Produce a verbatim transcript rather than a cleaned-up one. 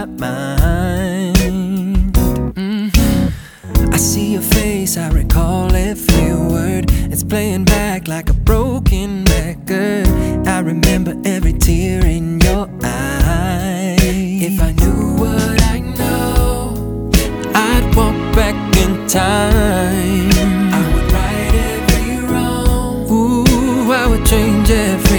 mind. Mm-hmm. I see your face, I recall every word. It's playing back like a broken record. I remember every tear in your eye. If I knew what I know, I'd walk back in time. I would right every wrong. Ooh, I would change everything.